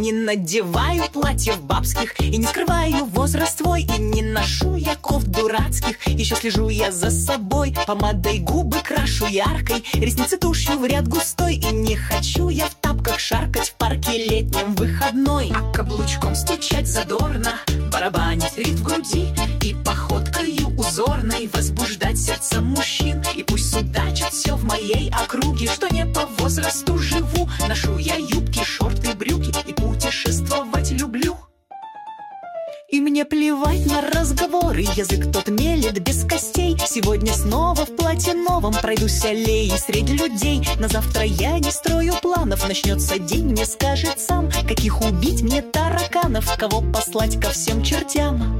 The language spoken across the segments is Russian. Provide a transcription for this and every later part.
Не надеваю платьев бабских и не скрываю возраст твой. И не ношу я кофт дурацких, еще слежу я за собой. Помадой губы крашу яркой, ресницы тушью в ряд густой. И не хочу я в тапках шаркать в парке летнем выходной, а каблучком стучать задорно, барабанить ритм в груди и походкою узорной возбуждать сердце мужчин. И пусть судачат все в моей округе, что не по возрасту живу. Ношу я юбки, шорты, брюки и путешествовать люблю. И мне плевать на разговоры, язык тот мелет без костей. Сегодня снова в платье новом пройдусь аллеей среди людей. На завтра я не строю планов, начнется день, мне скажет сам, каких убить мне тараканов, кого послать ко всем чертям.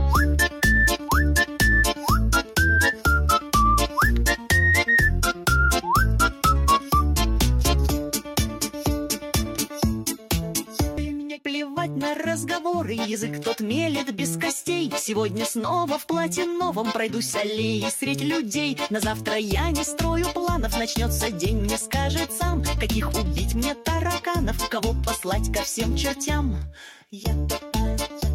Плевать на разговоры, язык тот мелет без костей. Сегодня снова в платье новом пройдусь аллеей среди людей. На завтра я не строю планов, начнется день, мне скажет сам, каких убить мне тараканов, кого послать ко всем чертям. Я